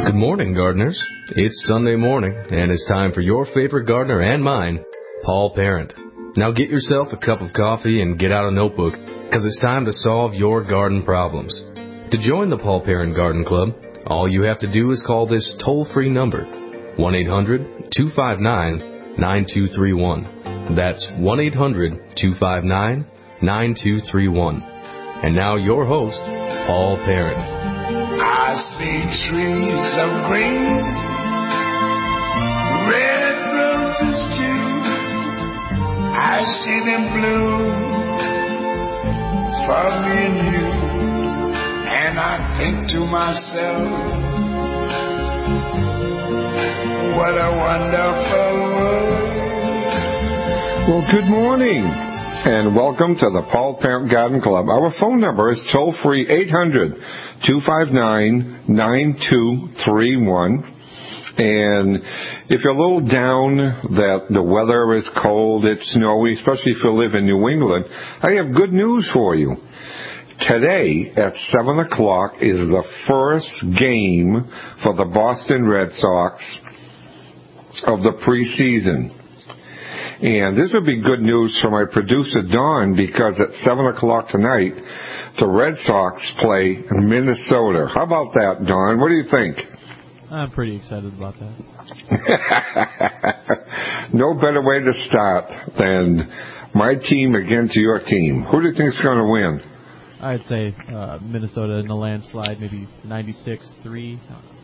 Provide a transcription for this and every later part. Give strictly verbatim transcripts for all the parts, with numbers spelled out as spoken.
Good morning, gardeners. It's Sunday morning, and it's time for your favorite gardener and mine, Paul Parent. Now get yourself a cup of coffee and get out a notebook, because it's time to solve your garden problems. To join the Paul Parent Garden Club, all you have to do is call this toll-free number, one eight hundred, two five nine, nine two three one. That's one eight hundred, two five nine, nine two three one. And now your host, Paul Parent. I see trees of green, red roses too. I see them bloom for me and you. And I think to myself, what a wonderful world. Well, good morning, and welcome to the Paul Parent Garden Club. Our phone number is toll-free eight hundred, two five nine, nine two three one. And if you're a little down that the weather is cold, it's snowy, especially if you live in New England, I have good news for you. Today at seven o'clock is the first game for the Boston Red Sox of the preseason. And this would be good news for my producer, Don, because at seven o'clock tonight, the Red Sox play Minnesota. How about that, Don? What do you think? I'm pretty excited about that. No better way to start than my team against your team. Who do you think is going to win? I'd say uh, Minnesota in a landslide, maybe ninety-six three.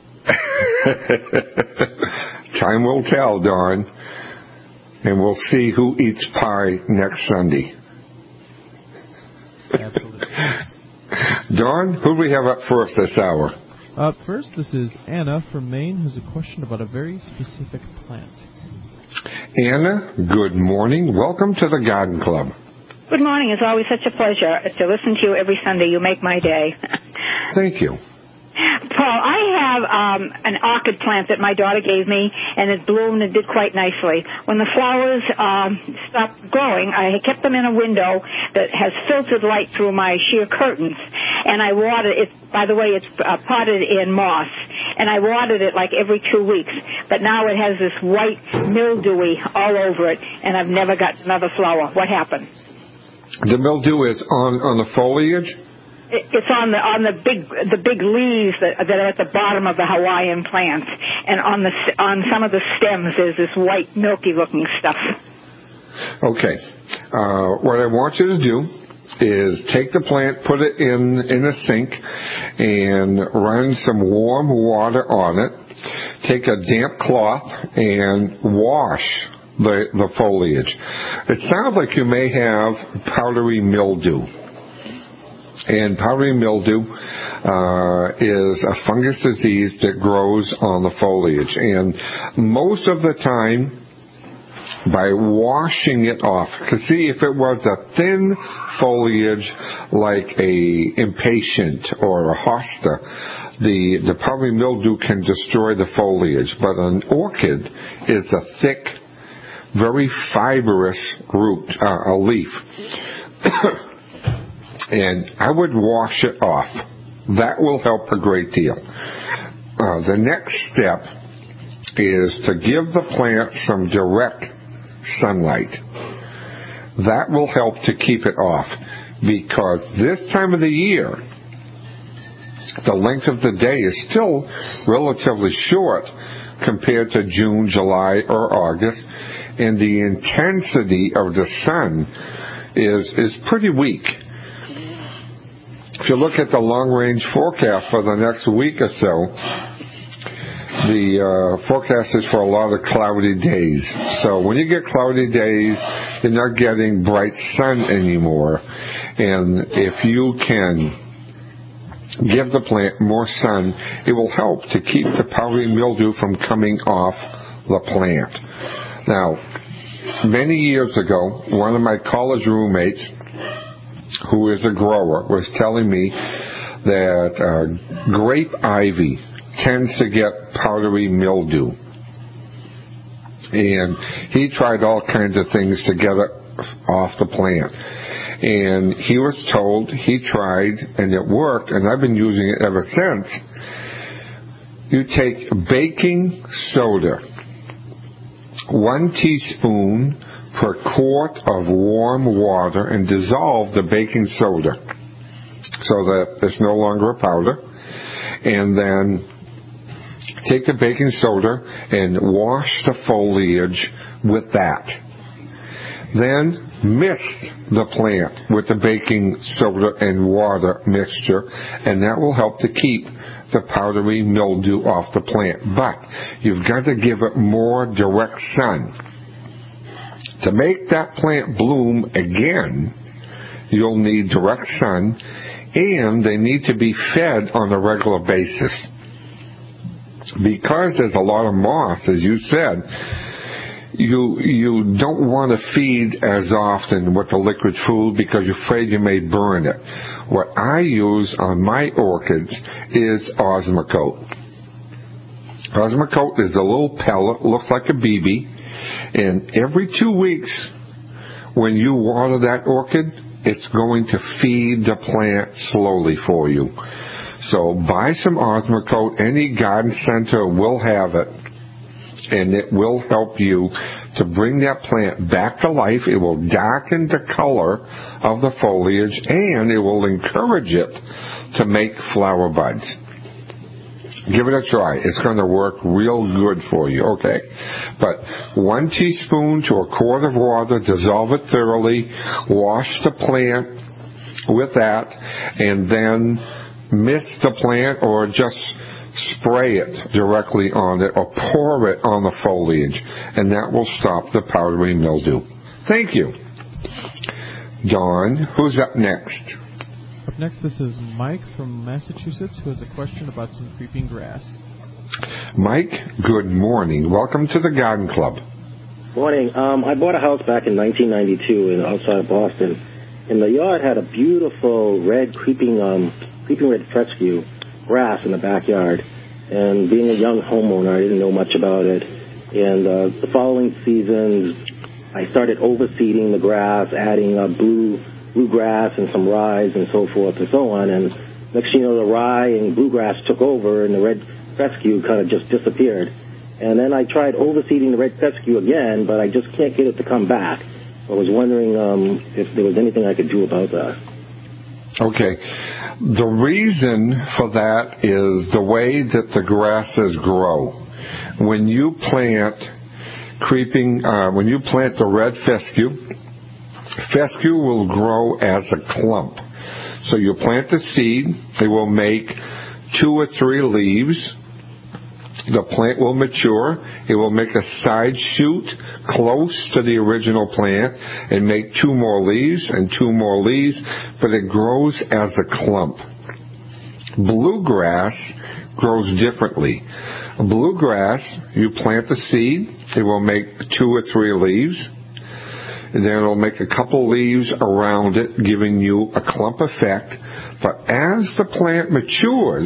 Time will tell, Don. And we'll see who eats pie next Sunday. Absolutely. Dawn, who do we have up first this hour? Up first, this is Anna from Maine, who has a question about a very specific plant. Anna, good morning. Welcome to the Garden Club. Good morning. It's always such a pleasure to listen to you every Sunday. You make my day. Thank you. Paul, I have um, an orchid plant that my daughter gave me, and it bloomed and did quite nicely. When the flowers um, stopped growing, I kept them in a window that has filtered light through my sheer curtains, and I watered it. By the way, it's uh, potted in moss, and I watered it like every two weeks. But now it has this white mildewy all over it, and I've never got another flower. What happened? The mildew is on, on the foliage? It's on the on the big the big leaves that, that are at the bottom of the Hawaiian plant, and on the on some of the stems there's this white milky looking stuff. Okay, uh, what I want you to do is take the plant, put it in in a sink, and run some warm water on it. Take a damp cloth and wash the the foliage. It sounds like you may have powdery mildew. And powdery mildew uh, is a fungus disease that grows on the foliage. And most of the time, by washing it off, because see, if it was a thin foliage like a impatient or a hosta, the, the powdery mildew can destroy the foliage. But an orchid is a thick, very fibrous root, uh, a leaf. And I would wash it off. That will help a great deal. Uh, the next step is to give the plant some direct sunlight. That will help to keep it off, because this time of the year, the length of the day is still relatively short compared to June, July, or August, and the intensity of the sun is is pretty weak. If you look at the long-range forecast for the next week or so, the uh, forecast is for a lot of cloudy days. So when you get cloudy days, you're not getting bright sun anymore. And if you can give the plant more sun, it will help to keep the powdery mildew from coming off the plant. Now, many years ago, one of my college roommates, who is a grower, was telling me that uh, grape ivy tends to get powdery mildew. And he tried all kinds of things to get it off the plant. And he was told, he tried, and it worked, and I've been using it ever since. you take baking soda, one teaspoon per quart of warm water, and dissolve the baking soda so that it's no longer a powder. And then take the baking soda and wash the foliage with that. Then mist the plant with the baking soda and water mixture, and that will help to keep the powdery mildew off the plant. But you've got to give it more direct sun. To make that plant bloom again, you'll need direct sun, and they need to be fed on a regular basis. Because there's a lot of moss, as you said, you you don't want to feed as often with the liquid food because you're afraid you may burn it. What I use on my orchids is Osmocote. Osmocote is a little pellet, looks like a B B, and every two weeks when you water that orchid, it's going to feed the plant slowly for you. So buy some Osmocote. Any garden center will have it, and it will help you to bring that plant back to life. It will darken the color of the foliage, and it will encourage it to make flower buds. Give it a try. It's going to work real good for you, okay? But one teaspoon to a quart of water, dissolve it thoroughly, wash the plant with that, and then mist the plant or just spray it directly on it or pour it on the foliage, and that will stop the powdery mildew. Thank you. Dawn, who's up next? Up next, this is Mike from Massachusetts, who has a question about some creeping grass. Mike, good morning. Welcome to the Garden Club. Morning. Um, I bought a house back in nineteen ninety-two in outside of Boston, and the yard had a beautiful red creeping, um, creeping red fescue grass in the backyard. And being a young homeowner, I didn't know much about it. And uh, the following seasons, I started overseeding the grass, adding uh, blue bluegrass and some rye and so forth and so on. And next thing you know, the rye and bluegrass took over, and the red fescue kind of just disappeared. And then I tried overseeding the red fescue again, but I just can't get it to come back. I was wondering um, if there was anything I could do about that. Okay. The reason for that is the way that the grasses grow. When you plant creeping, uh, when you plant the red fescue, fescue will grow as a clump. So you plant the seed, it will make two or three leaves. The plant will mature. It will make a side shoot close to the original plant and make two more leaves and two more leaves, but it grows as a clump. Bluegrass grows differently. Bluegrass, you plant the seed, it will make two or three leaves, and then it'll make a couple leaves around it, giving you a clump effect. But as the plant matures,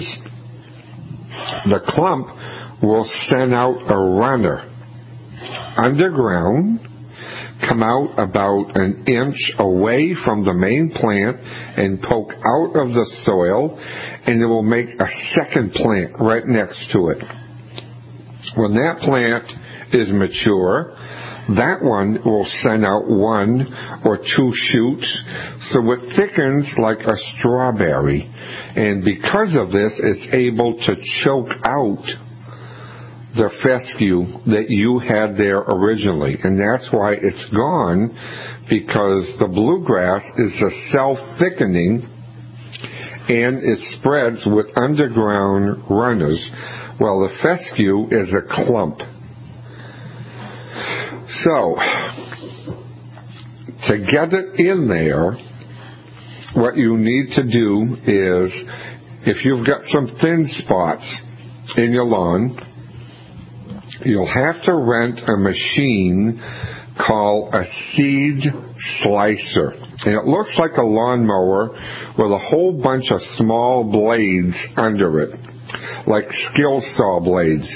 the clump will send out a runner underground, come out about an inch away from the main plant and poke out of the soil, and it will make a second plant right next to it. When that plant is mature, that one will send out one or two shoots, so it thickens like a strawberry. And because of this, it's able to choke out the fescue that you had there originally. And that's why it's gone, because the bluegrass is a self-thickening, and it spreads with underground runners, while the fescue is a clump. So, to get it in there, what you need to do is, if you've got some thin spots in your lawn, you'll have to rent a machine called a seed slicer. And it looks like a lawnmower with a whole bunch of small blades under it, like skill saw blades.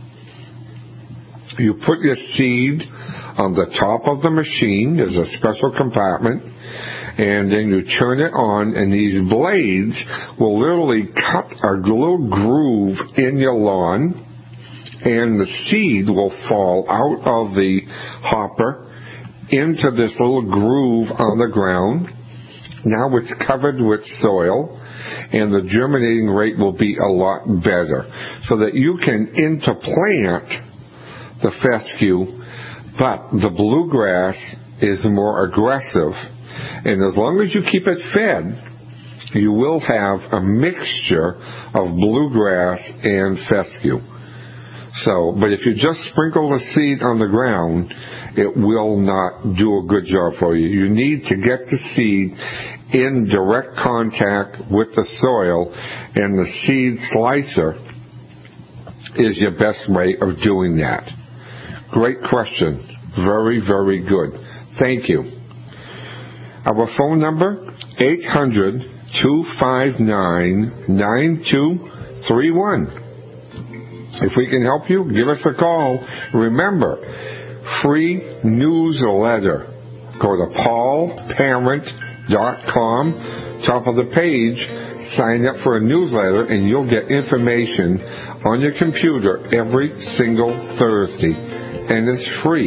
You put your seed on the top of the machine. There's a special compartment, and then you turn it on, and these blades will literally cut a little groove in your lawn, and the seed will fall out of the hopper into this little groove on the ground. Now it's covered with soil, and the germinating rate will be a lot better, so that you can interplant the fescue, but the bluegrass is more aggressive. And as long as you keep it fed, you will have a mixture of bluegrass and fescue. So, but if you just sprinkle the seed on the ground, it will not do a good job for you. You need to get the seed in direct contact with the soil, and the seed slicer is your best way of doing that. Great question. Very, very good. Thank you. Our phone number, eight hundred, two five nine, nine two three one. If we can help you, give us a call. Remember, free newsletter. Go to paul parent dot com, top of the page, sign up for a newsletter, and you'll get information on your computer every single Thursday. And it's free.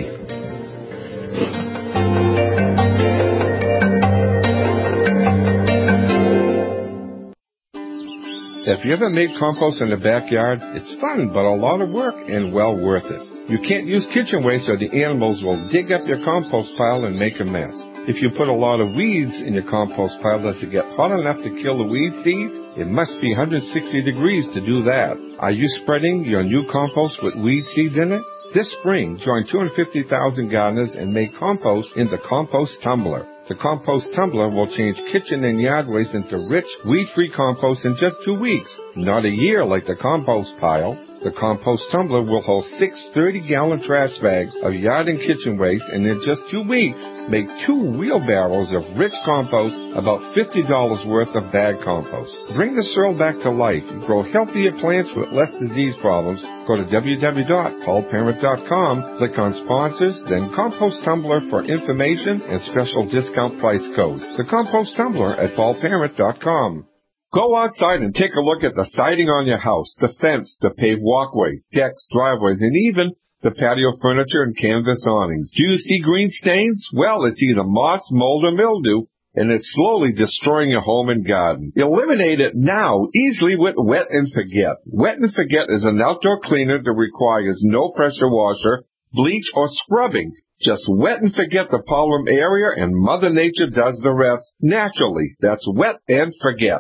If you ever made compost in the backyard, it's fun, but a lot of work and well worth it. You can't use kitchen waste or the animals will dig up your compost pile and make a mess. If you put a lot of weeds in your compost pile, does it get hot enough to kill the weed seeds? It must be one hundred sixty degrees to do that. Are you spreading your new compost with weed seeds in it? This spring, join two hundred fifty thousand gardeners and make compost in the Compost Tumbler. The Compost Tumbler will change kitchen and yard waste into rich, weed-free compost in just two weeks, not a year like the compost pile. The Compost Tumbler will hold six thirty-gallon trash bags of yard and kitchen waste, and in just two weeks, make two wheelbarrows of rich compost, about fifty dollars worth of bag compost. Bring the soil back to life. Grow healthier plants with less disease problems. Go to w w w dot paul parent dot com, click on Sponsors, then Compost Tumbler for information and special discount price code. The Compost Tumbler at paul parent dot com. Go outside and take a look at the siding on your house, the fence, the paved walkways, decks, driveways, and even the patio furniture and canvas awnings. Do you see green stains? Well, it's either moss, mold, or mildew, and it's slowly destroying your home and garden. Eliminate it now, easily with Wet and Forget. Wet and Forget is an outdoor cleaner that requires no pressure washer, bleach, or scrubbing. Just wet and forget the problem area, and Mother Nature does the rest naturally. That's Wet and Forget.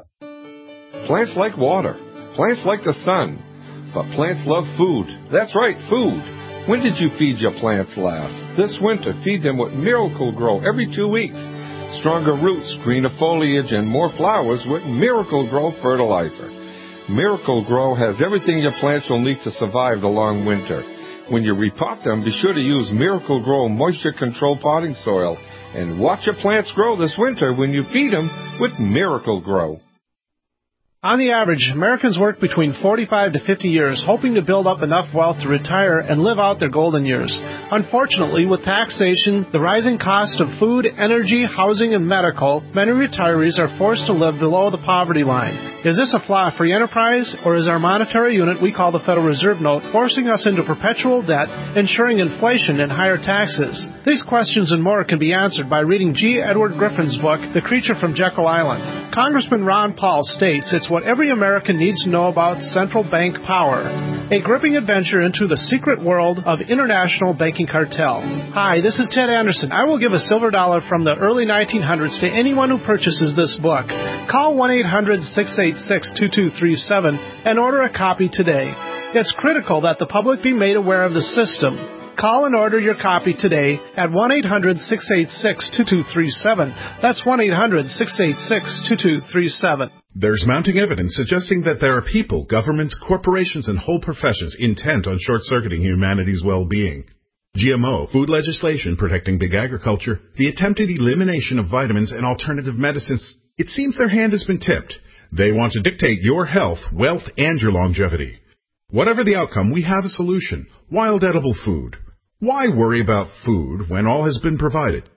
Plants like water. Plants like the sun. But plants love food. That's right, food. When did you feed your plants last? This winter, feed them with Miracle Grow every two weeks. Stronger roots, greener foliage, and more flowers with Miracle Grow fertilizer. Miracle Grow has everything your plants will need to survive the long winter. When you repot them, be sure to use Miracle Grow moisture control potting soil. And watch your plants grow this winter when you feed them with Miracle Grow. On the average, Americans work between forty-five to fifty years hoping to build up enough wealth to retire and live out their golden years. Unfortunately, with taxation, the rising cost of food, energy, housing, and medical, many retirees are forced to live below the poverty line. Is this a flaw free enterprise, or is our monetary unit we call the Federal Reserve Note forcing us into perpetual debt, ensuring inflation and higher taxes? These questions and more can be answered by reading G. Edward Griffin's book, The Creature from Jekyll Island. Congressman Ron Paul states it's what every American needs to know about central bank power. A gripping adventure into the secret world of international banking cartel. Hi, this is Ted Anderson. I will give a silver dollar from the early nineteen hundreds to anyone who purchases this book. Call one eight hundred, six eight six, two two three seven and order a copy today. It's critical that the public be made aware of the system. Call and order your copy today at one eight hundred, six eight six, two two three seven. That's one eight hundred, six eight six, two two three seven. There's mounting evidence suggesting that there are people, governments, corporations, and whole professions intent on short-circuiting humanity's well-being. G M O, food legislation protecting big agriculture, the attempted elimination of vitamins and alternative medicines. It seems their hand has been tipped. They want to dictate your health, wealth, and your longevity. Whatever the outcome, we have a solution. Wild edible food. Why worry about food when all has been provided?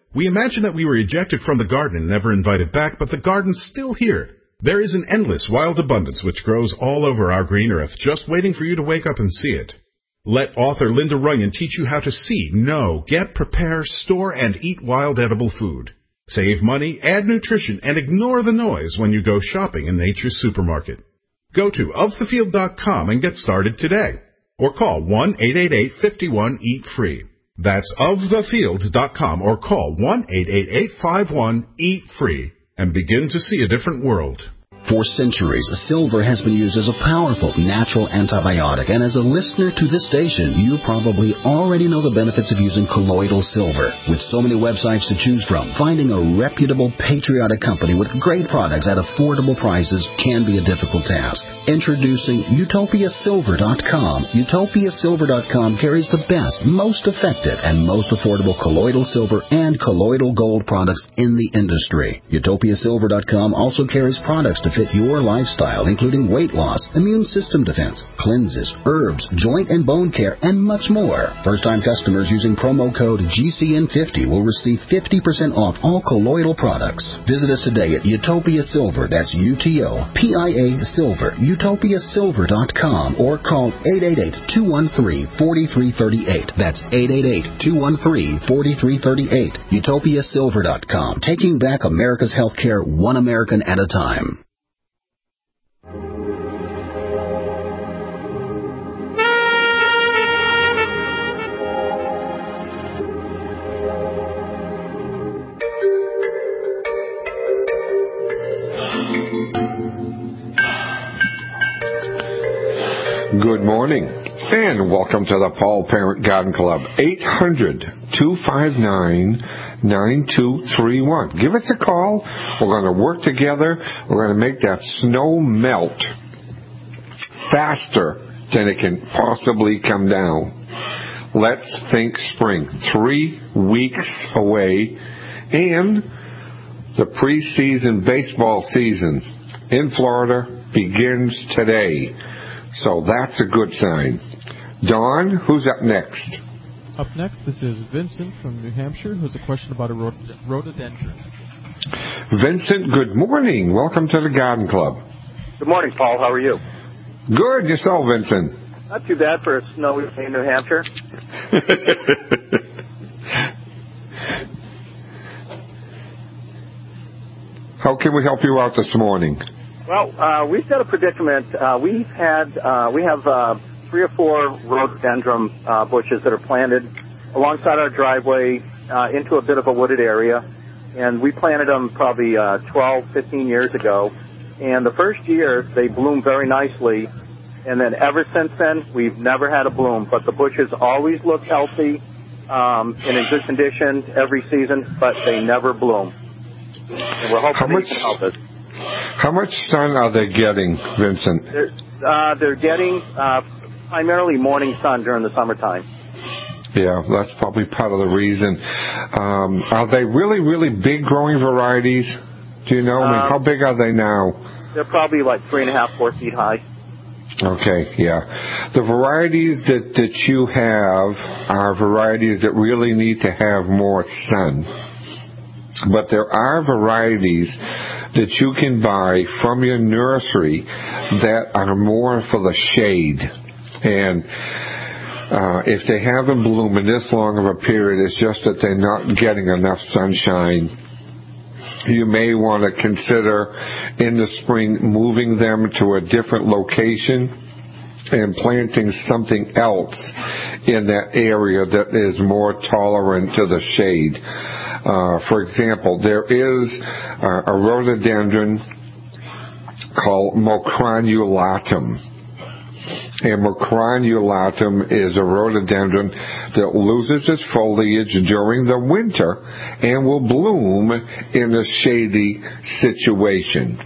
We imagine that we were ejected from the garden and never invited back, but the garden's still here. There is an endless wild abundance which grows all over our green earth, just waiting for you to wake up and see it. Let author Linda Runyon teach you how to see, know, get, prepare, store, and eat wild edible food. Save money, add nutrition, and ignore the noise when you go shopping in Nature's Supermarket. Go to of the field dot com and get started today. Or call one eight eight eight, five one, eat free. That's of the field dot com or call one eight eight eight, five one, eat free and begin to see a different world. For centuries, silver has been used as a powerful natural antibiotic, and as a listener to this station, you probably already know the benefits of using colloidal silver. With so many websites to choose from, finding a reputable, patriotic company with great products at affordable prices can be a difficult task. Introducing Utopia Silver dot com. Utopia Silver dot com carries the best, most effective, and most affordable colloidal silver and colloidal gold products in the industry. Utopia Silver dot com also carries products to fit your lifestyle, including weight loss, immune system defense, cleanses, herbs, joint and bone care, and much more. First-time customers using promo code G C N fifty will receive fifty percent off all colloidal products. Visit us today at Utopia Silver, that's U T O P I A Silver, Utopia Silver dot com, or call eight eight eight, two one three, four three three eight. That's eight eight eight, two one three, four three three eight. Utopia Silver dot com, taking back America's healthcare one American at a time. Good morning, and welcome to the Paul Parent Garden Club. eight hundred, two five nine, nine two three one. Give us a call. We're going to work together. We're going to make that snow melt faster than it can possibly come down. Let's think spring. Three weeks away, and the preseason baseball season in Florida begins today. So that's a good sign. Don, who's up next? Up next, this is Vincent from New Hampshire, who has a question about a rhod- rhododendron. Vincent, good morning. Welcome to the Garden Club. Good morning, Paul. How are you? Good. Yourself, Vincent? Not too bad for a snowy day in New Hampshire. How can we help you out this morning? Well, uh, we've got a predicament. Uh, we've had, uh, we have uh, three or four rhododendron uh, bushes that are planted alongside our driveway uh, into a bit of a wooded area. And we planted them probably uh, twelve, fifteen years ago. And the first year, they bloomed very nicely. And then ever since then, we've never had a bloom. But the bushes always look healthy um, and in good condition every season, but they never bloom. And we're hoping How much- that you can help us. How much sun are they getting, Vincent? They're, uh, they're getting uh, primarily morning sun during the summertime. Yeah, that's probably part of the reason. Um, are they really, really big growing varieties? Do you know? I mean, Um, how big are they now? They're probably like three and a half, four feet high. Okay, yeah. The varieties that, that you have are varieties that really need to have more sun. But there are varieties that you can buy from your nursery that are more for the shade. And uh, if they haven't bloomed in this long of a period, it's just that they're not getting enough sunshine. You may want to consider in the spring moving them to a different location and planting something else in that area that is more tolerant to the shade. Uh, for example, there is uh, a rhododendron called Macronulatum. And Macronulatum is a rhododendron that loses its foliage during the winter and will bloom in a shady situation.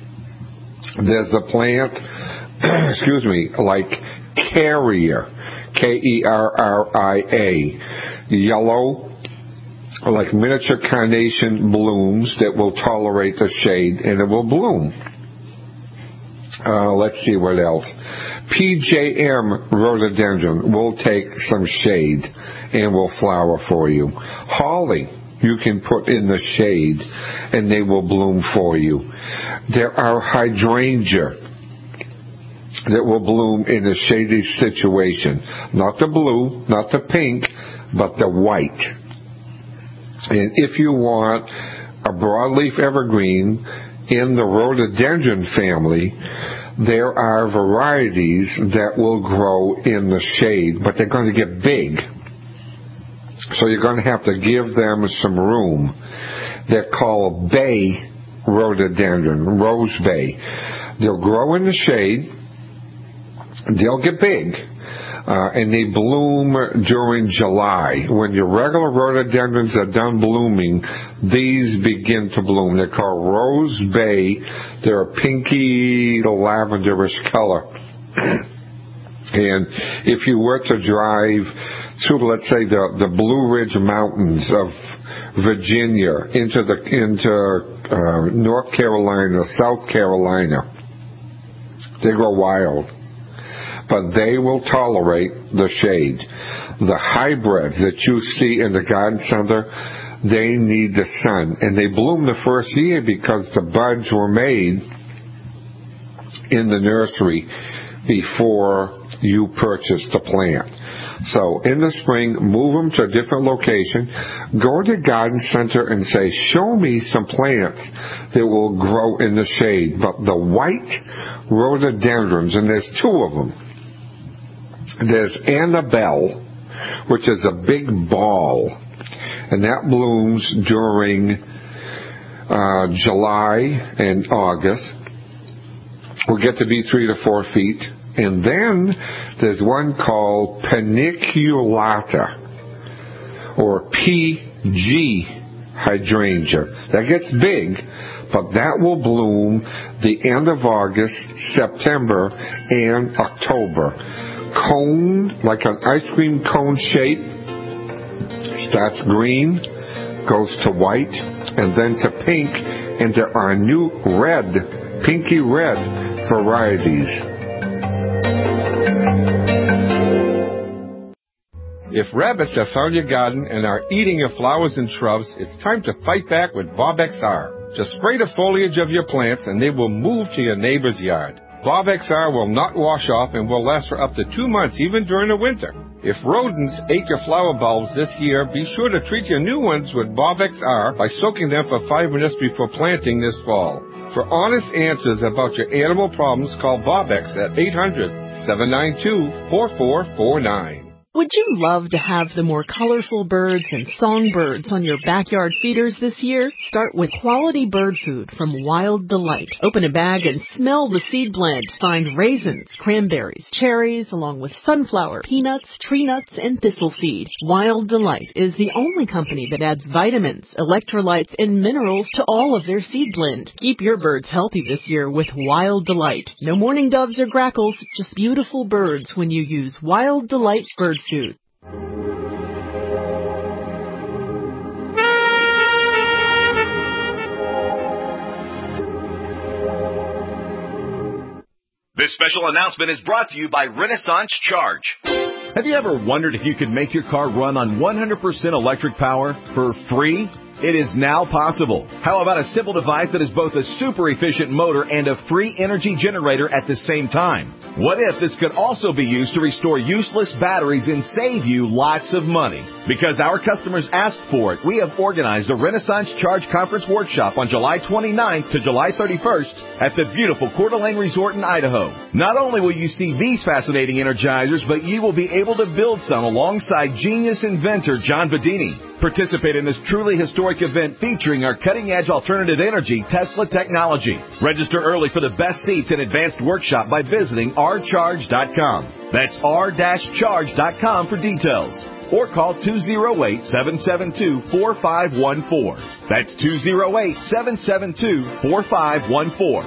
There's a plant, excuse me, like Carrier, K E R R I A, yellow, like miniature carnation blooms that will tolerate the shade, and it will bloom. Uh, let's see what else. P J M rhododendron will take some shade and will flower for you. Holly, you can put in the shade and they will bloom for you. There are hydrangea that will bloom in a shady situation. Not the blue, not the pink, but the white. And if you want a broadleaf evergreen in the rhododendron family, there are varieties that will grow in the shade, but they're going to get big. So you're going to have to give them some room. They're called bay rhododendron, rose bay. They'll grow in the shade. They'll get big. Uh, and they bloom during July. When your regular rhododendrons are done blooming, these begin to bloom. They're called rose bay. They're a pinky lavenderish color. And if you were to drive through, let's say, the, the Blue Ridge Mountains of Virginia into the into uh, North Carolina, South Carolina, they go wild. But they will tolerate the shade. The hybrids that you see in the garden center, they need the sun. And they bloom the first year because the buds were made in the nursery before you purchase the plant. So in the spring, move them to a different location. Go to the garden center and say, show me some plants that will grow in the shade. But the white rhododendrons, and there's two of them. There's Annabelle, which is a big ball, and that blooms during uh, July and August. Will get to be three to four feet. And then there's one called paniculata, or P G hydrangea. That gets big, but that will bloom the end of August, September, and October. Cone, like an ice cream cone shape, starts green, goes to white, and then to pink, and there are new red, pinky red varieties. If rabbits have found your garden and are eating your flowers and shrubs, it's time to fight back with Bob X R. Just spray the foliage of your plants and they will move to your neighbor's yard. Bob X R will not wash off and will last for up to two months, even during the winter. If rodents ate your flower bulbs this year, be sure to treat your new ones with Bob X R by soaking them for five minutes before planting this fall. For honest answers about your animal problems, call Bob X at eight hundred, seven nine two, four four four nine. Would you love to have the more colorful birds and songbirds on your backyard feeders this year? Start with quality bird food from Wild Delight. Open a bag and smell the seed blend. Find raisins, cranberries, cherries, along with sunflower, peanuts, tree nuts, and thistle seed. Wild Delight is the only company that adds vitamins, electrolytes, and minerals to all of their seed blend. Keep your birds healthy this year with Wild Delight. No mourning doves or grackles, just beautiful birds when you use Wild Delight bird food. This special announcement is brought to you by Renaissance Charge. Have you ever wondered if you could make your car run on one hundred percent electric power for free? It is now possible. How about a simple device that is both a super efficient motor and a free energy generator at the same time? What if this could also be used to restore useless batteries and save you lots of money? Because our customers asked for it, we have organized a Renaissance Charge Conference Workshop on July twenty-ninth to July thirty-first at the beautiful Coeur d'Alene Resort in Idaho. Not only will you see these fascinating energizers, but you will be able to build some alongside genius inventor John Bedini. Participate in this truly historic event featuring our cutting-edge alternative energy Tesla technology. Register early for the best seats and advanced workshop by visiting r charge dot com. That's r charge dot com for details. Or call two oh eight, seven seven two, four five one four. That's two oh eight, seven seven two, four five one four.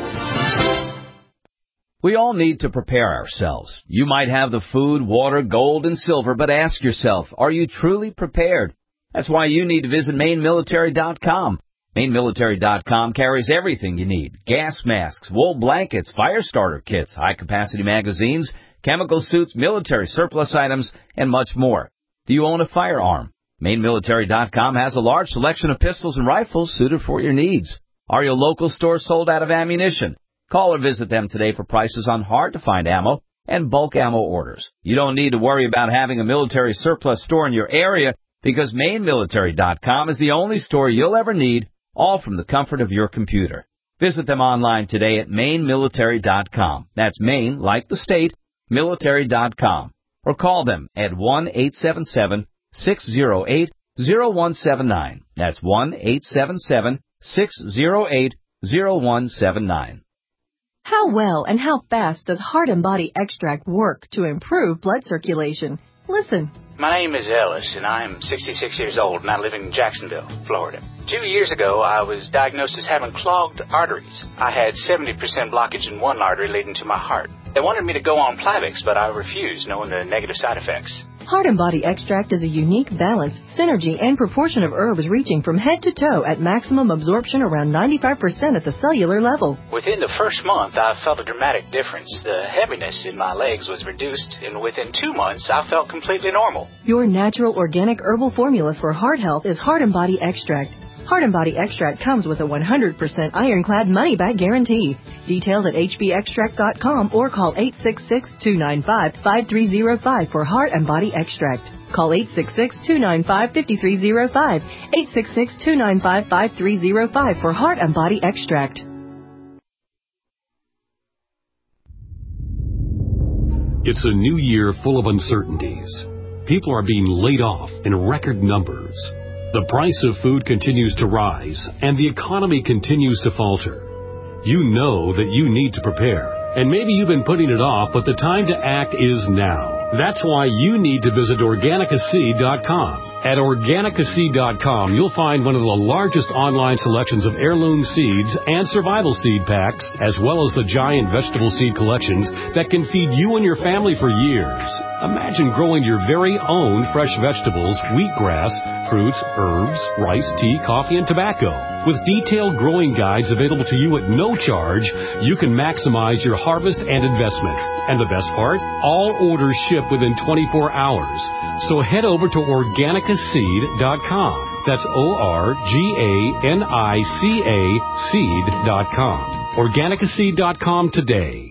We all need to prepare ourselves. You might have the food, water, gold, and silver, but ask yourself, are you truly prepared? That's why you need to visit Maine Military dot com. Maine Military dot com carries everything you need. Gas masks, wool blankets, fire starter kits, high-capacity magazines, chemical suits, military surplus items, and much more. Do you own a firearm? Maine Military dot com has a large selection of pistols and rifles suited for your needs. Are your local stores sold out of ammunition? Call or visit them today for prices on hard-to-find ammo and bulk ammo orders. You don't need to worry about having a military surplus store in your area because Maine Military dot com is the only store you'll ever need, all from the comfort of your computer. Visit them online today at Maine Military dot com. That's Maine, like the state, military dot com. Or call them at one eight seven seven, six zero eight, zero one seven nine. That's one eight seven seven, six zero eight, zero one seven nine. How well and how fast does Heart and Body Extract work to improve blood circulation? Listen. My name is Ellis, and I'm sixty-six years old, and I live in Jacksonville, Florida. Two years ago, I was diagnosed as having clogged arteries. I had seventy percent blockage in one artery leading to my heart. They wanted me to go on Plavix, but I refused, knowing the negative side effects. Heart and Body Extract is a unique balance, synergy, and proportion of herbs reaching from head to toe at maximum absorption around ninety-five percent at the cellular level. Within the first month, I felt a dramatic difference. The heaviness in my legs was reduced, and within two months, I felt completely normal. Your natural organic herbal formula for heart health is Heart and Body Extract. Heart and Body Extract comes with a one hundred percent ironclad money-back guarantee. Details at h b extract dot com or call eight six six, two nine five, five three zero five for Heart and Body Extract. Call eight six six, two nine five, five three zero five, eight six six, two nine five, five three zero five for Heart and Body Extract. It's a new year full of uncertainties. People are being laid off in record numbers. The price of food continues to rise, and the economy continues to falter. You know that you need to prepare, and maybe you've been putting it off, but the time to act is now. That's why you need to visit Organica Seed dot com. At Organica Seed dot com, you'll find one of the largest online selections of heirloom seeds and survival seed packs, as well as the giant vegetable seed collections that can feed you and your family for years. Imagine growing your very own fresh vegetables, wheatgrass, fruits, herbs, rice, tea, coffee, and tobacco. With detailed growing guides available to you at no charge, you can maximize your harvest and investment. And the best part? All orders ship within twenty-four hours. So head over to Organica Seed dot com. That's O R G A N I C A Seed dot com. Organica Seed dot com today.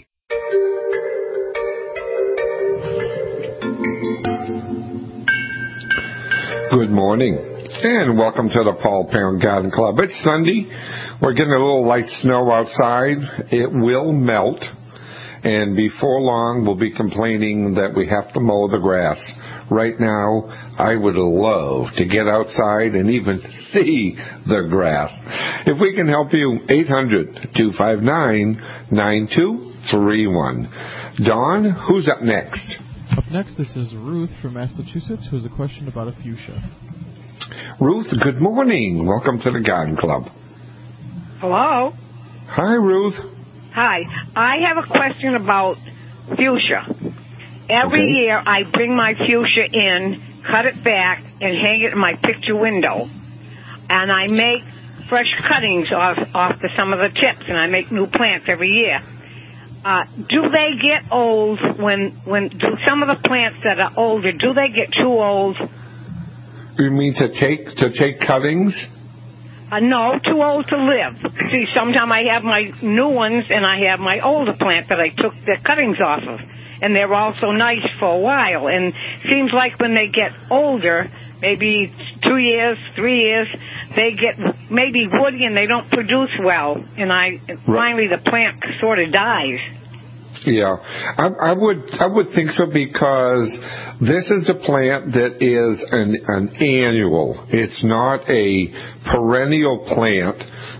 Good morning, and welcome to the Paul Parent Garden Club. It's Sunday. We're getting a little light snow outside. It will melt, and before long we'll be complaining that we have to mow the grass. Right now, I would love to get outside and even see the grass. If we can help you, eight hundred, two five nine, nine two three one. Dawn, who's up next? Up next, this is Ruth from Massachusetts, who has a question about a fuchsia. Ruth, good morning. Welcome to the Garden Club. Hello. Hi, Ruth. Hi. I have a question about fuchsia. Every Okay. year I bring my fuchsia in, cut it back, and hang it in my picture window. And I make fresh cuttings off, off the, some of the tips, and I make new plants every year. Uh, do they get old when, when, do some of the plants that are older, do they get too old? You mean to take to take cuttings? Uh, no, too old to live. See, sometimes I have my new ones and I have my older plant that I took the cuttings off of. And they're also nice for a while. And seems like when they get older, maybe two years, three years, they get maybe woody and they don't produce well. And I finally the plant sort of dies. Yeah, I, I would I would think so because this is a plant that is an, an annual. It's not a perennial plant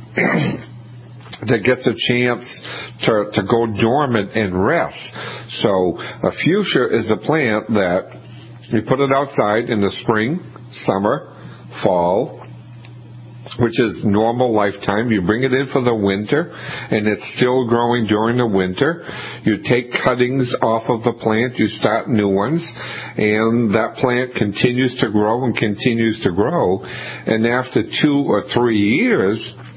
that gets a chance to, to go dormant and rest. So a fuchsia is a plant that you put it outside in the spring, summer, fall, which is normal lifetime. You bring it in for the winter, and it's still growing during the winter. You take cuttings off of the plant, you start new ones, and that plant continues to grow and continues to grow. And after two or three years,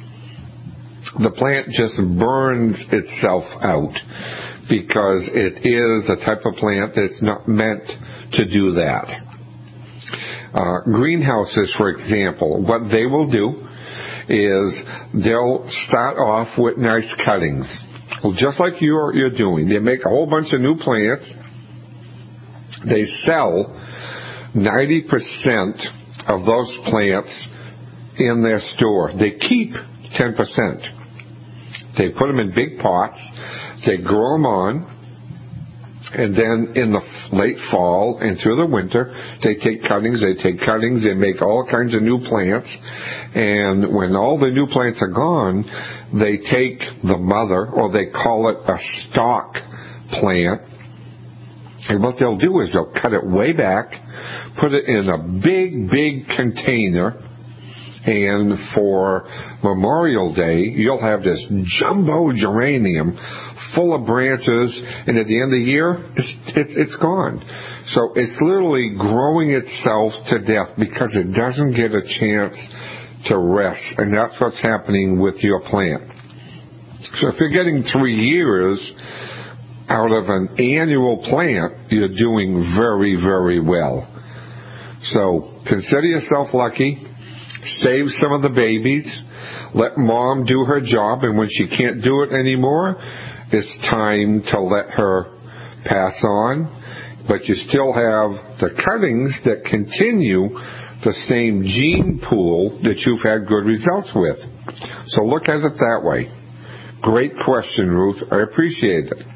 the plant just burns itself out because it is a type of plant that's not meant to do that. Uh, greenhouses, for example, what they will do is they'll start off with nice cuttings. Well, just like you're, you're doing. They make a whole bunch of new plants. They sell ninety percent of those plants in their store. They keep ten percent. They put them in big pots. They grow them on. And then in the late fall and through the winter, they take cuttings, they take cuttings, they make all kinds of new plants. And when all the new plants are gone, they take the mother, or they call it a stalk plant. And what they'll do is they'll cut it way back, put it in a big, big container, and for Memorial Day, you'll have this jumbo geranium full of branches, and at the end of the year, it's, it's, it's gone. So it's literally growing itself to death because it doesn't get a chance to rest, and that's what's happening with your plant. So if you're getting three years out of an annual plant, you're doing very, very well. So consider yourself lucky. Save some of the babies. Let mom do her job, and when she can't do it anymore, it's time to let her pass on. But you still have the cuttings that continue the same gene pool that you've had good results with. So look at it that way. Great question, Ruth. I appreciate it.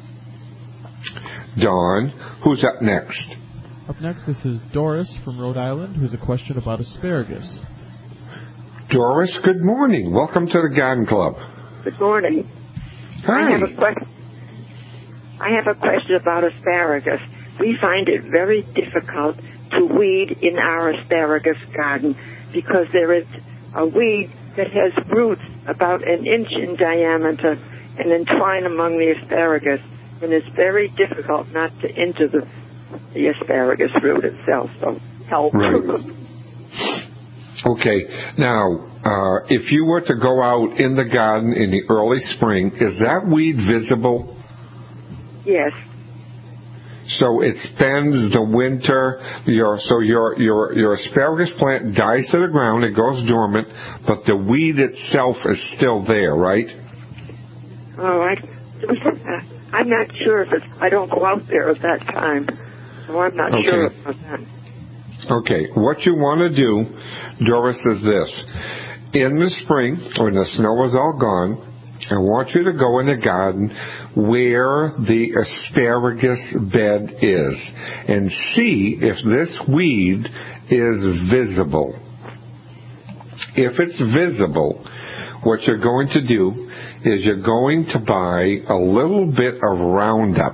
Dawn, who's up next? Up next, this is Doris from Rhode Island, who has a question about asparagus. Doris, good morning. Welcome to the Garden Club. Good morning. Hi. I have a question. I have a question about asparagus. We find it very difficult to weed in our asparagus garden because there is a weed that has roots about an inch in diameter and entwine among the asparagus, and it's very difficult not to injure the, the asparagus root itself. So help. Right. Okay, now, uh, if you were to go out in the garden in the early spring, is that weed visible? Yes. So it spends the winter, your, so your, your, your asparagus plant dies to the ground, it goes dormant, but the weed itself is still there, right? Oh, I, I'm not sure if it's, I don't go out there at that time, so I'm not okay. sure about that. Okay, what you want to do, Doris, is this. In the spring, when the snow is all gone, I want you to go in the garden where the asparagus bed is and see if this weed is visible. If it's visible, what you're going to do is you're going to buy a little bit of Roundup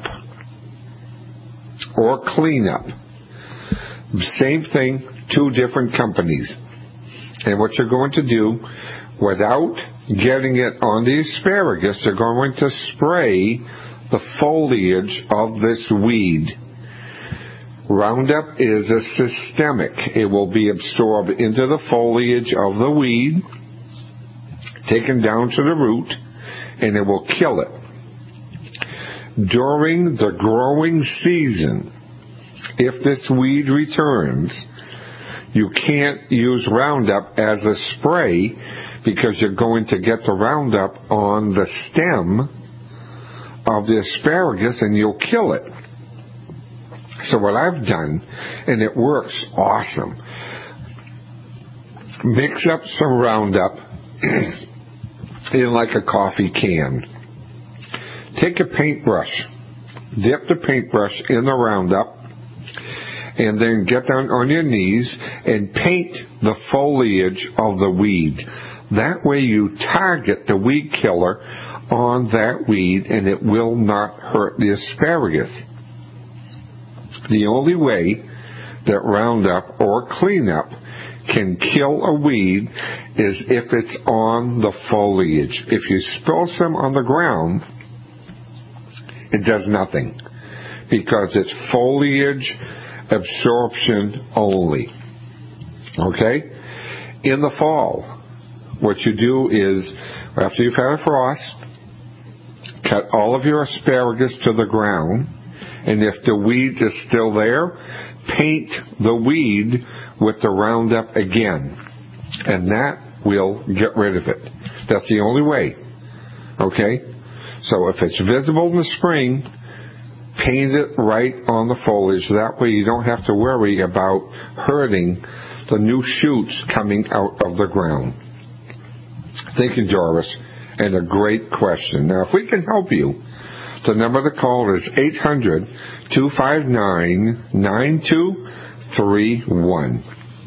or Cleanup. Same thing, two different companies. And what you're going to do, without getting it on the asparagus, you're going to spray the foliage of this weed. Roundup is a systemic. It will be absorbed into the foliage of the weed, taken down to the root, and it will kill it. During the growing season, if this weed returns, you can't use Roundup as a spray because you're going to get the Roundup on the stem of the asparagus and you'll kill it. So what I've done, and it works awesome, mix up some Roundup in like a coffee can. Take a paintbrush, dip the paintbrush in the Roundup, and then get down on your knees and paint the foliage of the weed. That way you target the weed killer on that weed and it will not hurt the asparagus. The only way that Roundup or Cleanup can kill a weed is if it's on the foliage. If you spill some on the ground, it does nothing because it's foliage absorption only. Okay? In the fall, what you do is, after you've had a frost, cut all of your asparagus to the ground And if the weed is still there, paint the weed with the Roundup again. And that will get rid of it. That's the only way. Okay? So if it's visible in the spring, paint it right on the foliage. That way you don't have to worry about hurting the new shoots coming out of the ground. Thank you, Doris. And a great question. Now, if we can help you, the number to call is eight hundred, two five nine, nine two three one.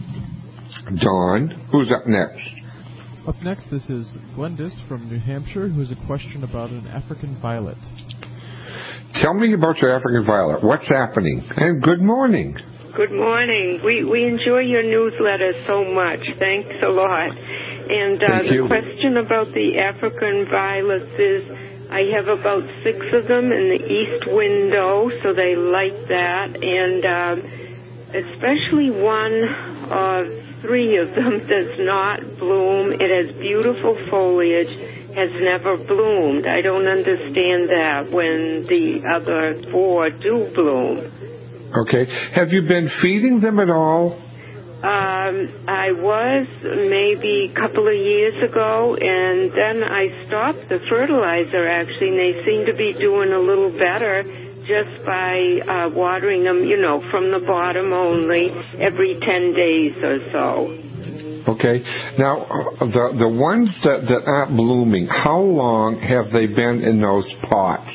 Dawn, who's up next? Up next, this is Glendis from New Hampshire, who has a question about an African violet. Tell me about your African violet. What's happening? And good morning. Good morning. We we enjoy your newsletter so much. Thanks a lot. And uh, Thank the you. question about the African violets is, I have about six of them in the east window, so they like that. And um, especially one of three of them does not bloom. It has beautiful foliage, has never bloomed. I don't understand that when the other four do bloom. Okay. Have you been feeding them at all? Um, I was maybe a couple of years ago, and then I stopped the fertilizer, actually, and they seem to be doing a little better just by uh, watering them, you know, from the bottom only every ten days or so. Okay. Now, uh, the the ones that, that aren't blooming, how long have they been in those pots?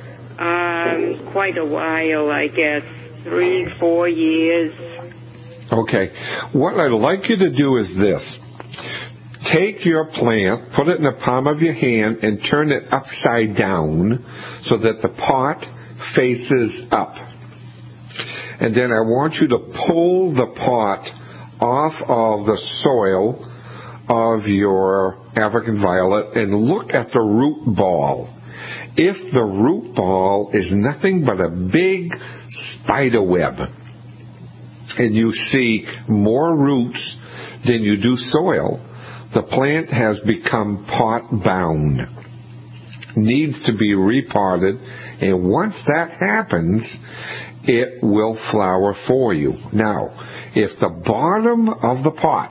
Um, quite a while, I guess. Three, four years. Okay. What I'd like you to do is this. Take your plant, put it in the palm of your hand, and turn it upside down so that the pot faces up. And then I want you to pull the pot off of the soil of your African violet and look at the root ball. If the root ball is nothing but a big spider web, and you see more roots than you do soil, the plant has become pot bound. Needs to be repotted, and once that happens, it will flower for you. Now, if the bottom of the pot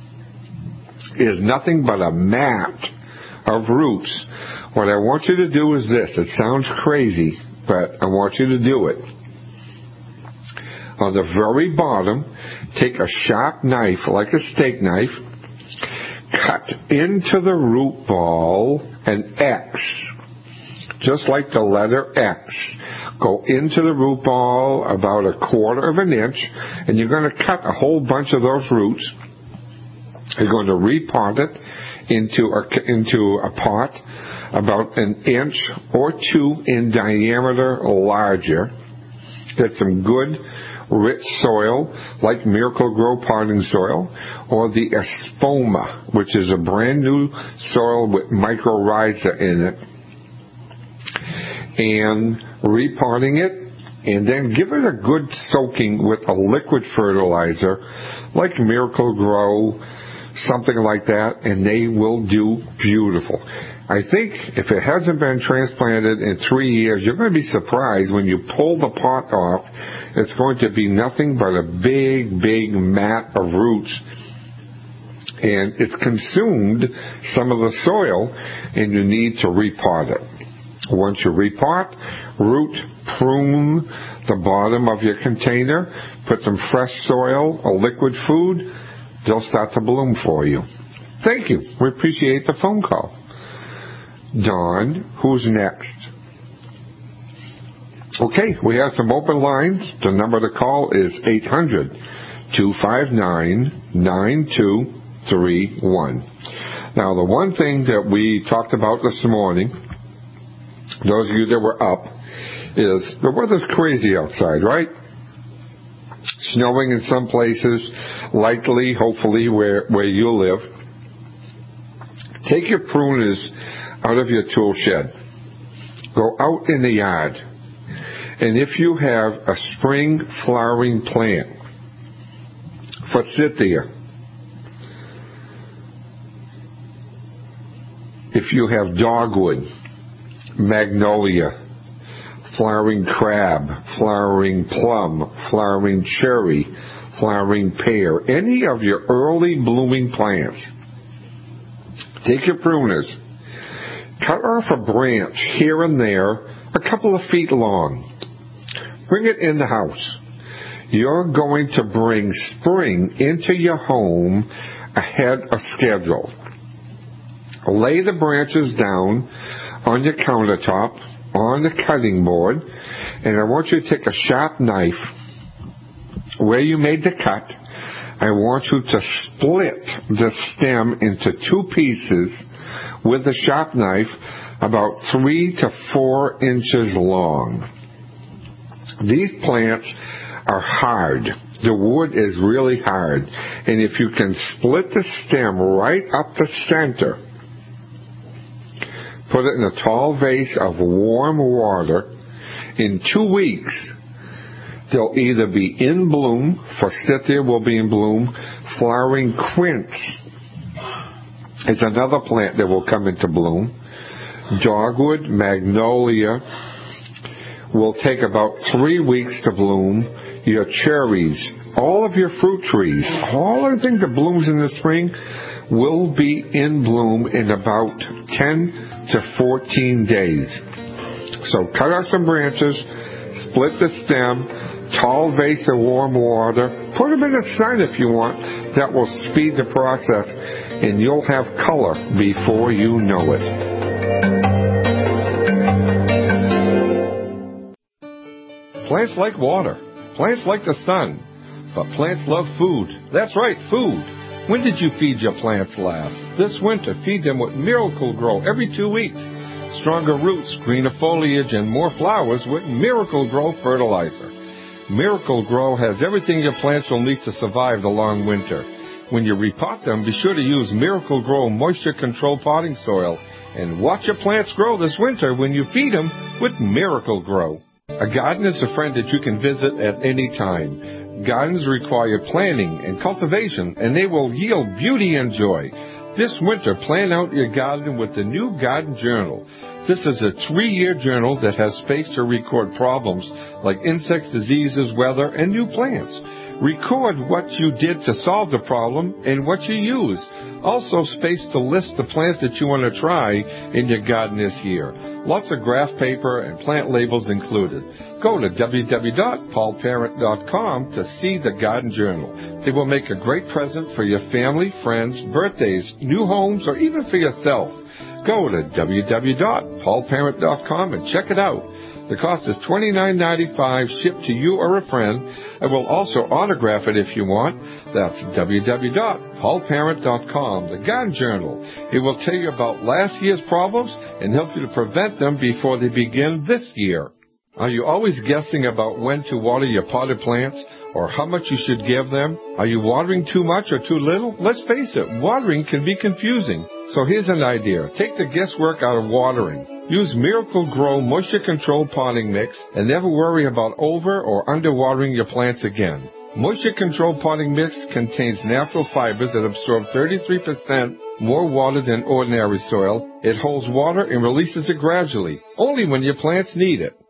is nothing but a mat of roots, what I want you to do is this. It sounds crazy, but I want you to do it. On the very bottom, take a sharp knife, like a steak knife, cut into the root ball an X, just like the letter X. Go into the root ball about a quarter of an inch, and you're going to cut a whole bunch of those roots. You're going to repot it into a, into a pot about an inch or two in diameter larger. Get some good rich soil like Miracle-Gro potting soil, or the Espoma, which is a brand new soil with mycorrhiza in it, and repotting it, and then give it a good soaking with a liquid fertilizer like Miracle-Gro, something like that, and they will do beautiful. I think if it hasn't been transplanted in three years, you're going to be surprised when you pull the pot off. It's going to be nothing but a big, big mat of roots. And it's consumed some of the soil, and you need to repot it. Once you repot, root, prune the bottom of your container, put some fresh soil, a liquid food, they'll start to bloom for you. Thank you. We appreciate the phone call. Dawn, who's next? Okay, we have some open lines. The number to call is eight hundred, two five nine, nine two three one. Now, the one thing that we talked about this morning, those of you that were up, is the weather's crazy outside, right? Snowing in some places, likely, hopefully, where, where you live. Take your pruners out of your tool shed. Go out in the yard. And if you have a spring flowering plant, forsythia, if you have dogwood, magnolia, flowering crab, flowering plum, flowering cherry, flowering pear, any of your early blooming plants. Take your pruners, cut off a branch here and there, a couple of feet long. Bring it in the house. You're going to bring spring into your home ahead of schedule. Lay the branches down on your countertop, on the cutting board, and I want you to take a sharp knife where you made the cut. I want you to split the stem into two pieces with a sharp knife about three to four inches long. These plants are hard. The wood is really hard. And if you can split the stem right up the center, put it in a tall vase of warm water, in two weeks, they'll either be in bloom, forsythia will be in bloom, flowering quince is another plant that will come into bloom, dogwood, magnolia will take about three weeks to bloom, your cherries, all of your fruit trees, all of the things that blooms in the spring will be in bloom in about ten to fourteen days. So cut off some branches, split the stem, tall vase of warm water, put them in the sun if you want. That will speed the process, and you'll have color before you know it. Plants like water. Plants like the sun. But plants love food. That's right, food. When did you feed your plants last? This winter, feed them with Miracle-Gro every two weeks. Stronger roots, greener foliage, and more flowers with Miracle-Gro fertilizer. Miracle-Gro has everything your plants will need to survive the long winter. When you repot them, be sure to use Miracle-Gro moisture control potting soil. And watch your plants grow this winter when you feed them with Miracle-Gro. A garden is a friend that you can visit at any time. Gardens require planning and cultivation, and they will yield beauty and joy. This winter, plan out your garden with the new Garden Journal. This is a three-year journal that has space to record problems like insects, diseases, weather, and new plants. Record what you did to solve the problem and what you used. Also space to list the plants that you want to try in your garden this year. Lots of graph paper and plant labels included. Go to w w w dot paul parent dot com to see the Garden Journal. It will make a great present for your family, friends, birthdays, new homes, or even for yourself. Go to w w w dot paul parent dot com and check it out. The cost is twenty-nine ninety-five, shipped to you or a friend. I will also autograph it if you want. That's w w w dot paul parent dot com, the Garden Journal. It will tell you about last year's problems and help you to prevent them before they begin this year. Are you always guessing about when to water your potted plants or how much you should give them? Are you watering too much or too little? Let's face it, watering can be confusing. So here's an idea. Take the guesswork out of watering. Use Miracle-Gro Moisture Control Potting Mix and never worry about over or underwatering your plants again. Moisture Control Potting Mix contains natural fibers that absorb thirty-three percent more water than ordinary soil. It holds water and releases it gradually, only when your plants need it.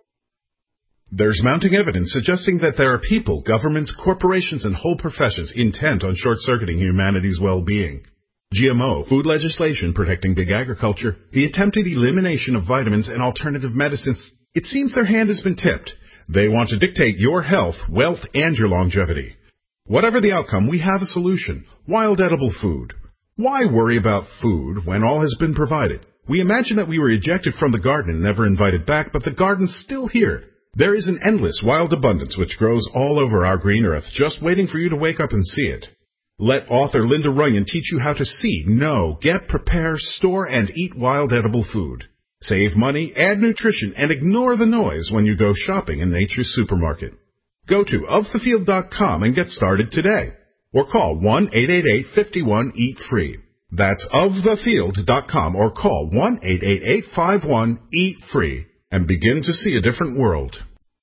There's mounting evidence suggesting that there are people, governments, corporations, and whole professions intent on short-circuiting humanity's well-being. G M O, food legislation protecting big agriculture, the attempted elimination of vitamins and alternative medicines, it seems their hand has been tipped. They want to dictate your health, wealth, and your longevity. Whatever the outcome, we have a solution. Wild edible food. Why worry about food when all has been provided? We imagine that we were ejected from the garden and never invited back, but the garden's still here. There is an endless wild abundance which grows all over our green earth, just waiting for you to wake up and see it. Let author Linda Runyon teach you how to see, know, get, prepare, store, and eat wild edible food. Save money, add nutrition, and ignore the noise when you go shopping in Nature's Supermarket. Go to of the field dot com and get started today. Or call one eight eight eight, five one, eat free. That's of the field dot com or call one eight eight eight, five one, eat free and begin to see a different world.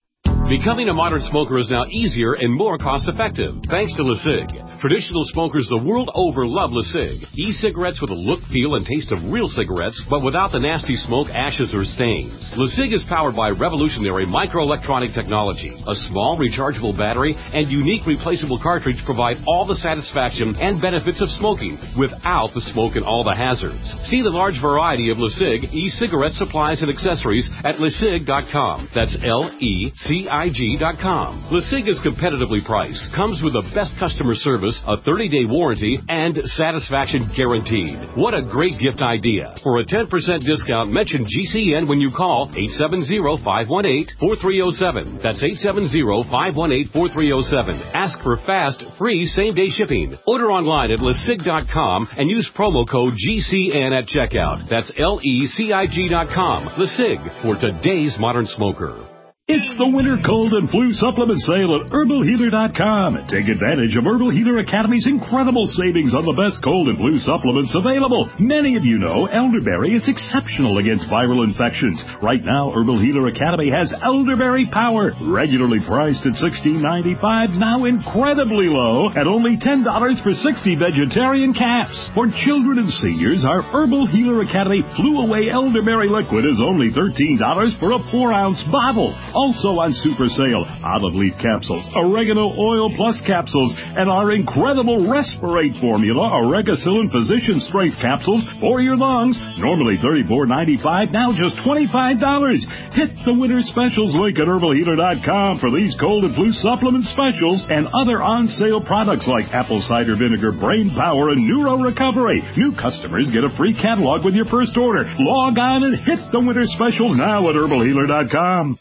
Becoming a modern smoker is now easier and more cost-effective, thanks to LeSig. Traditional smokers the world over love LeSig. E-cigarettes with a look, feel, and taste of real cigarettes, but without the nasty smoke, ashes, or stains. LeSig is powered by revolutionary microelectronic technology. A small rechargeable battery and unique replaceable cartridge provide all the satisfaction and benefits of smoking without the smoke and all the hazards. See the large variety of LeSig e-cigarette supplies and accessories at lesig dot com. That's L E C I G dot com. LeSig is competitively priced, comes with the best customer service, a thirty-day warranty, and satisfaction guaranteed. What a great gift idea. For a ten percent discount, mention G C N when you call eight seven zero, five one eight, four three zero seven. That's eight seven zero, five one eight, four three zero seven. Ask for fast, free, same-day shipping. Order online at lesig dot com and use promo code G C N at checkout. That's L E C I G dot com. LeSig, for today's modern smoker. It's the winter cold and flu supplement sale at herbal healer dot com. Take advantage of Herbal Healer Academy's incredible savings on the best cold and flu supplements available. Many of you know elderberry is exceptional against viral infections. Right now, Herbal Healer Academy has Elderberry Power, regularly priced at sixteen ninety-five, now incredibly low at only ten dollars for sixty vegetarian caps. For children and seniors, our Herbal Healer Academy Flu Away Elderberry Liquid is only thirteen dollars for a four ounce bottle. Also on super sale, olive leaf capsules, oregano oil plus capsules, and our incredible Respirate formula, Oregacillin Physician Strength capsules for your lungs. Normally thirty-four ninety-five, now just twenty-five dollars. Hit the winter specials link at herbal healer dot com for these cold and flu supplement specials and other on-sale products like apple cider vinegar, brain power, and neuro recovery. New customers get a free catalog with your first order. Log on and hit the winter specials now at herbal healer dot com.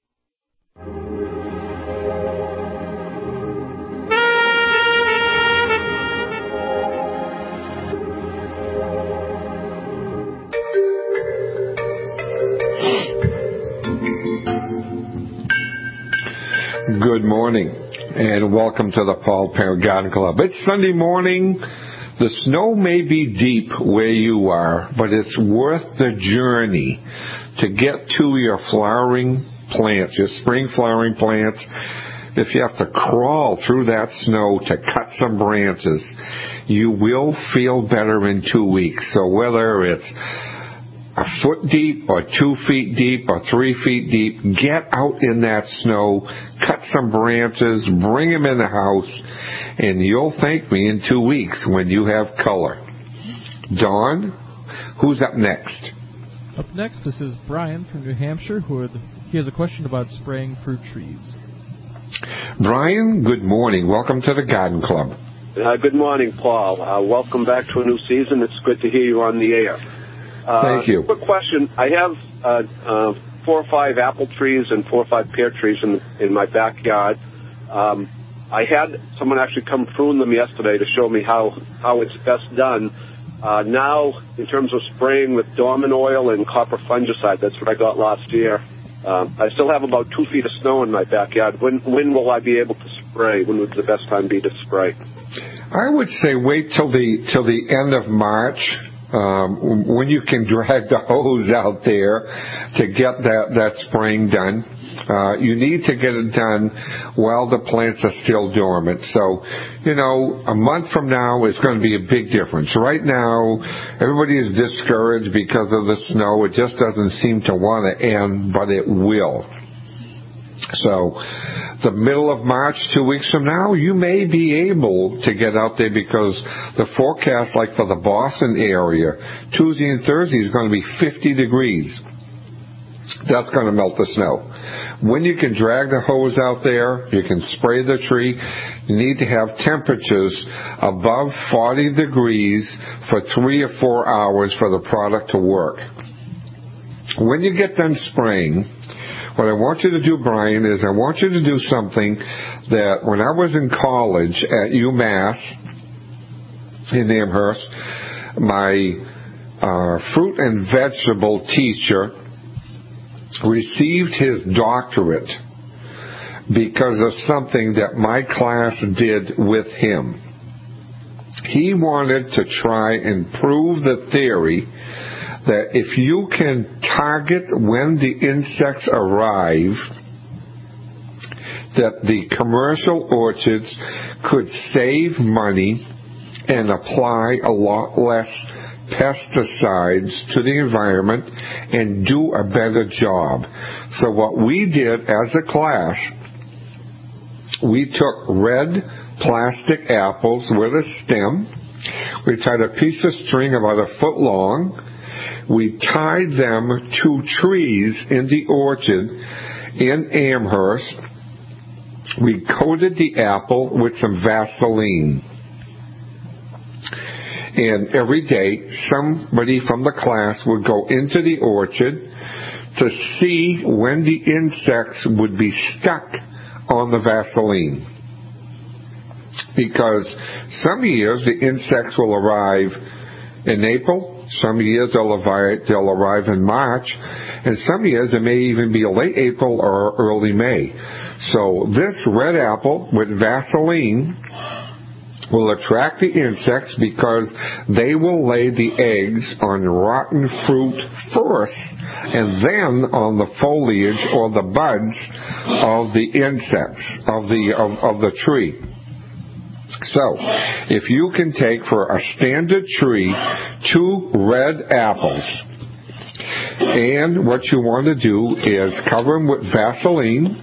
Good morning, and welcome to the Paul Parent Garden Club. It's Sunday morning. The snow may be deep where you are, but it's worth the journey to get to your flowering plants, your spring flowering plants. If you have to crawl through that snow to cut some branches, you will feel better in two weeks. So whether it's a foot deep or two feet deep or three feet deep, get out in that snow, cut some branches, bring them in the house, and you'll thank me in two weeks when you have color. Dawn, who's up next? Up next, this is Brian from New Hampshire, who had, he has a question about spraying fruit trees. Brian, good morning. Welcome to the Garden Club. Uh, good morning, Paul. Uh, welcome back to a new season. It's good to hear you on the air. Uh, Thank you. Quick question. I have uh, uh, four or five apple trees and four or five pear trees in, in my backyard. Um, I had someone actually come prune them yesterday to show me how, how it's best done. Uh, now, in terms of spraying with dormant oil and copper fungicide, that's what I got last year. Um, I still have about two feet of snow in my backyard. When, when will I be able to spray? When would the best time be to spray? I would say wait till the till the end of March. Um, when you can drag the hose out there to get that, that spraying done. Uh, you need to get it done while the plants are still dormant. So, you know, a month from now is going to be a big difference. Right now, everybody is discouraged because of the snow. It just doesn't seem to want to end, but it will. So, the middle of March, two weeks from now, you may be able to get out there because the forecast, like for the Boston area, Tuesday and Thursday is going to be fifty degrees. That's going to melt the snow. When you can drag the hose out there, you can spray the tree. You need to have temperatures above forty degrees for three or four hours for the product to work. When you get done spraying, what I want you to do, Brian, is I want you to do something that when I was in college at UMass in Amherst, my uh, fruit and vegetable teacher received his doctorate because of something that my class did with him. He wanted to try and prove the theory that if you can target when the insects arrive that the commercial orchards could save money and apply a lot less pesticides to the environment and do a better job. So what we did as a class, we took red plastic apples with a stem. We tied a piece of string about a foot long. We tied them to trees in the orchard in Amherst. We coated the apple with some Vaseline. And every day, somebody from the class would go into the orchard to see when the insects would be stuck on the Vaseline. Because some years the insects will arrive in April, some years they'll arrive, they'll arrive in March, and some years it may even be late April or early May. So this red apple with Vaseline will attract the insects because they will lay the eggs on rotten fruit first and then on the foliage or the buds of the insects, of the, of, of the tree. So, if you can take for a standard tree two red apples, and what you want to do is cover them with Vaseline,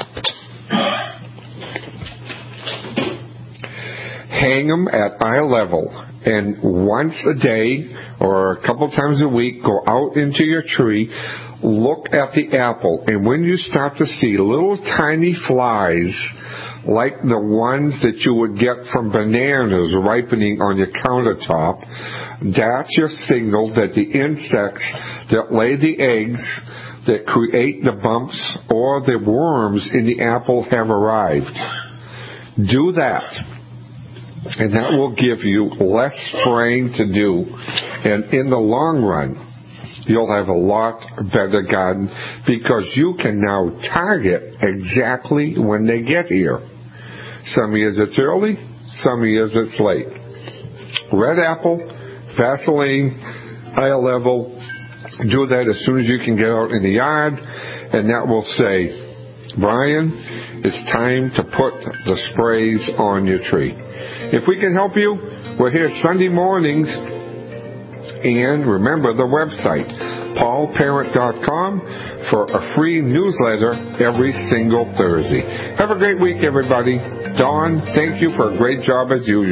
hang them at eye level, and once a day or a couple times a week, go out into your tree, look at the apple, and when you start to see little tiny flies like the ones that you would get from bananas ripening on your countertop, that's your signal that the insects that lay the eggs that create the bumps or the worms in the apple have arrived. Do that, and that will give you less spraying to do, and in the long run you'll have a lot better garden because you can now target exactly when they get here. Some years it's early, some years it's late. Red apple, Vaseline, eye level, do that as soon as you can get out in the yard, and that will say, Brian, it's time to put the sprays on your tree. If we can help you, we're here Sunday mornings, and remember the website, paul parent dot com, for a free newsletter every single Thursday. Have a great week, everybody. Dawn, thank you for a great job as usual.